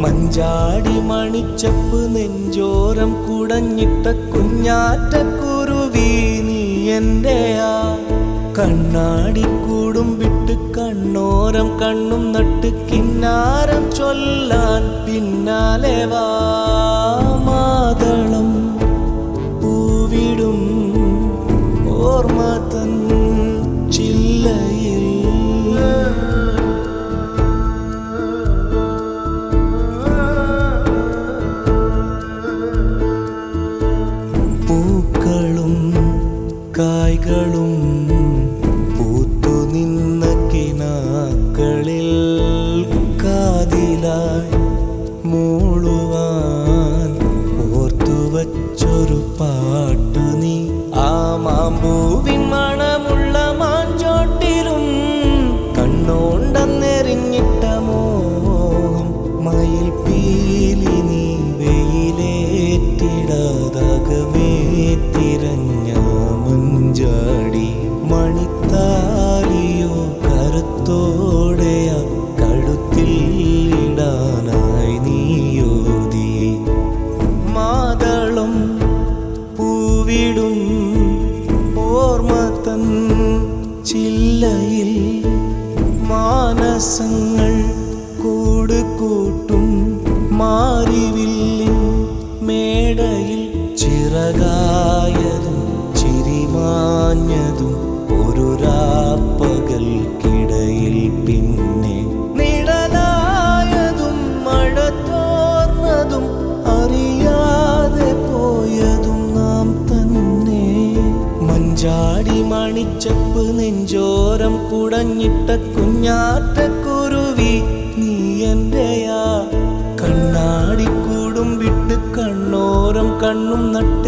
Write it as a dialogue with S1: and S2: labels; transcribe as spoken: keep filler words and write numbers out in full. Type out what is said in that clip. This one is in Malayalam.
S1: മഞ്ചാടി മണിച്ചപ്പ് നെഞ്ചോരം കുടഞ്ഞിട്ട കുഞ്ഞാറ്റക്കുരുവി നീ എന്റെയാ. കണ്ണാടിക്കൂടും വിട്ട് കണ്ണോരം കണ്ണും നട്ട് കിന്നാരം ചൊല്ലാൻ പിന്നാലെ വാ. മാതളം പൂവിടും ഓർമ്മ തൻ ചില്ലയിൽ പൂക്കളും കായ്കളും പൂത്തു നിന്ന കിനാക്കളിൽ കാതിലായി മൂളുവാൻ ഓർത്തുവച്ചൊരു പാട്ടു നീ. ആ മാമ്പൂവിൻ മണമുള്ള മാഞ്ചോട്ടിലും കണ്ണോണ്ടെന്നെറിഞ്ഞിട്ട മോഹം മയിൽ പീലി നീ വെയിലേറ്റിടാതാകവേ തിരഞ്ഞ മഞ്ചാടി. മണിത്താലിയോ കരുത്തോടെയ കഴുത്തിൽ ഇടാനായി നീയോതി. മാതളം പൂവിടും ഓർമ്മ തൻ ചില്ലയിൽ മാനസങ്ങൾ കൂട് കൂട്ടും മാരിവില്ലിൻ മേടയിൽ. ചിറകായതും ചിരിമാഞ്ഞതും ഒരു രാപ്പകൽക്കിടയിൽ പിന്നെ നിഴലായതും മഴ തോർന്നതും അറിയാതെ പോയതും നാം തന്നെ. മഞ്ചാടി മണിച്ചപ്പ് നെഞ്ചോരം കുടഞ്ഞിട്ട കുഞ്ഞാറ്റക്കുരുവി നീ എന്റെയാ. കണ്ണാടിക്കൂടും വിട്ട് കണ്ണോരം കണ്ണും നട്ട്